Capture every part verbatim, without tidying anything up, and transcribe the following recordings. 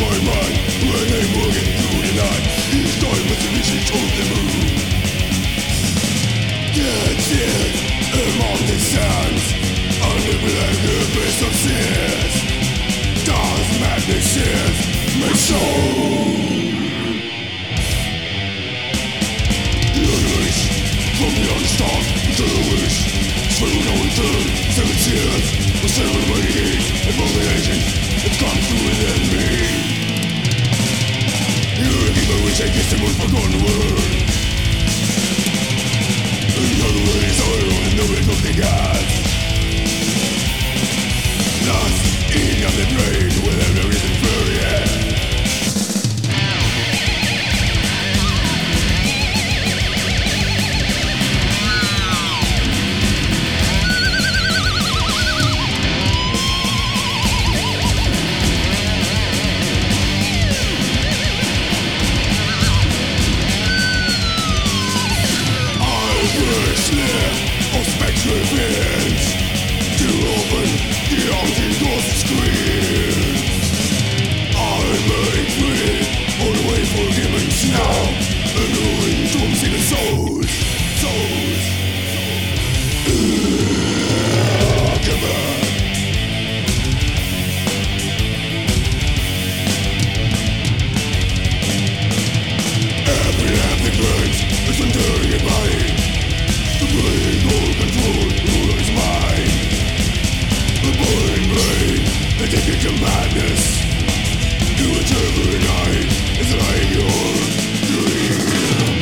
my mind when I'm walking through the night. Each time with the vision of the moon. That's it, among the sands, under black abyss of sins. Dark madness is my soul. The unleash, from the unstopped to the wish. Swing no return, seven tears, a seven waiting, and from the ages, it comes to within me. You're a keeper which I kiss the most forgotten word. Another way is all in the wind of the gods. Lost in the brain without a reason for it. Of spectral visions to open the haunting doors and screams. I'm made free, all the way for demons now, and ruin tombs in the souls, souls. Ugh, come on. Every everything burns, it's enduring your body. Brain, all control, rule is mine. The boring brain, addicted to madness. To a every night, it's like your dream.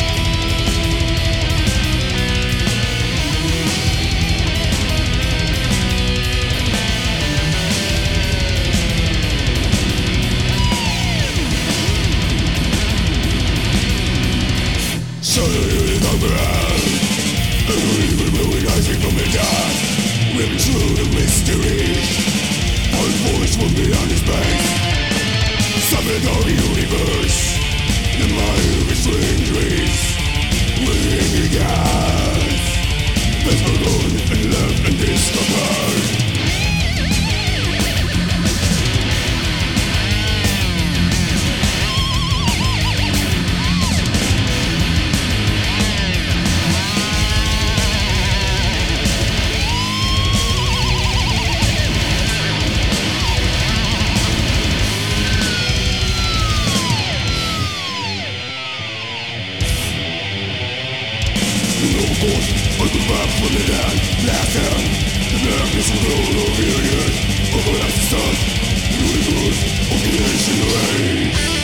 Suddenly the ground. And we were moving rising from the dust. Living through the mystery. Our voice from beyond the space. Summon our universe. The mind of strange dreams. Within the gas. Best alone and left and discovered. I come back from the dead, last hand. The darkness will roll over your ears. Over like the sun, the universe of creation reigns.